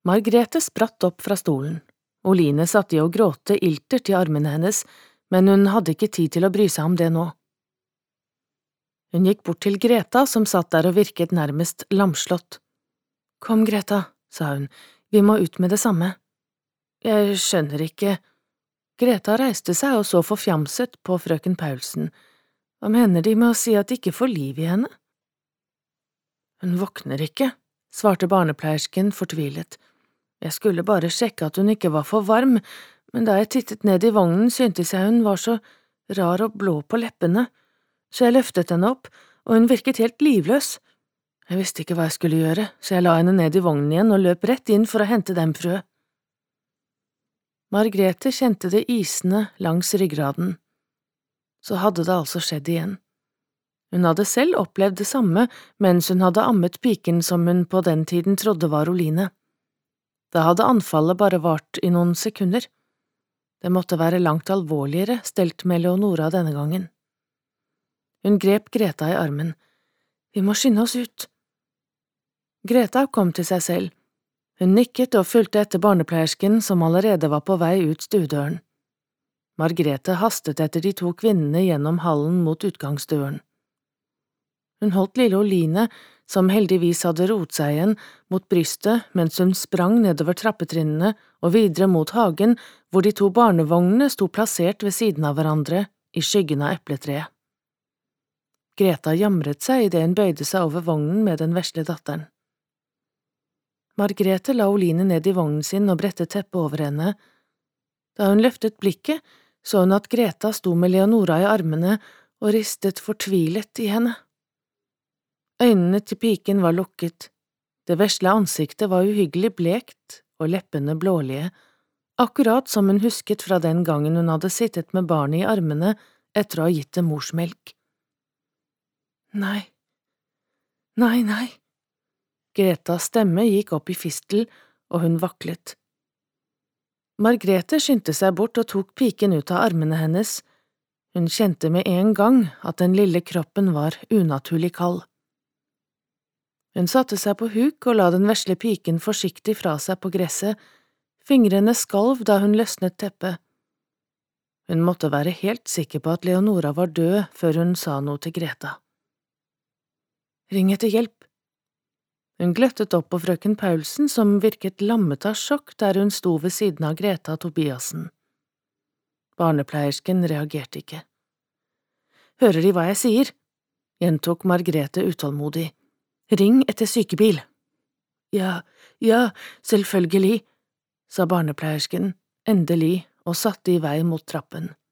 Margrethe spratt opp fra stolen. Oline satt i å gråte iltert i armene hennes, men hun hadde ikke tid til å bry seg om det nå. Hun gikk bort til Greta, som satt der og virket nærmest lamslått. Kom, Greta, sa hun, vi må ut med det samme. Jeg skjønner ikke. Greta reiste seg og så forfjamset på frøken Paulsen. Hva mener de med å si at de ikke får liv i henne? Hun våkner ikke, svarte barnepleiersken fortvilet. Jeg skulle bare sjekke at hun ikke var for varm, men da jeg tittet ned i vognen syntes jeg hun var så rar og blå på leppene, så jeg løftet henne opp, og hun virket helt livløs. Jeg visste ikke hva jeg skulle gjøre, så jeg la henne ned i vognen igjen og løp rett inn for å hente dem frø. Margrethe kjente det isende langs ryggraden. Så hadde det altså skjedd igjen. Hun hadde selv opplevd det samme mens hun hadde ammet piken som hun på den tiden trodde var Oline. Da hadde anfallet bare vart i noen sekunder. Det måtte være langt alvorligere stelt med Leonora denne gangen. Hun grep Greta i armen. Vi må skynde oss ut. Greta kom til seg selv. Hun nikket og fulgte etter barnepleiersken som allerede var på vei ut stuedøren. Margrethe hastet etter de to kvinnene gjennom hallen mot utgangsdøren. Hun holdt lille Oline, som heldigvis hadde roet seg igjen, mot brystet mens hun sprang nedover trappetrinnene og videre mot hagen, hvor de to barnevognene sto plassert ved siden av hverandre i skyggen av epletreet. Greta jamret seg idet hun bøyde seg over vognen med den vesle datteren. Margrethe la Oline ned i vognen sin og brettet teppet over henne. Da hun løftet blikket, så hun at Greta sto med Leonora i armene og ristet fortvilet i henne. Øynene til piken var lukket, det vesle ansiktet var uhyggelig blekt og leppene blålige, akkurat som hun husket fra den gangen hun hadde sittet med barnet i armene etter å ha gitt det morsmelk. Nei, nei, nei. Gretas stemme gikk opp i fistel, og hun vaklet. Margrethe skyndte seg bort og tok piken ut av armene hennes. Hun kjente med en gang at den lille kroppen var unaturlig kald. Hun satte seg på huk og la den vesle piken forsiktig fra seg på gresset. Fingrene skalv da hun løsnet teppet. Hun måtte være helt sikker på at Leonora var død før hun sa noe til Greta. Ring etter hjelp. Hun gløttet opp på frøken Paulsen, som virket lammet av sjokk der hun sto ved siden av Greta Tobiassen. Barnepleiersken reagerte ikke. Hører De hva jeg sier? Gjentok Margrethe utålmodig. Ring etter sykebil. Ja, selvfølgelig, sa barnepleiersken, endelig, og satte i vei mot trappen.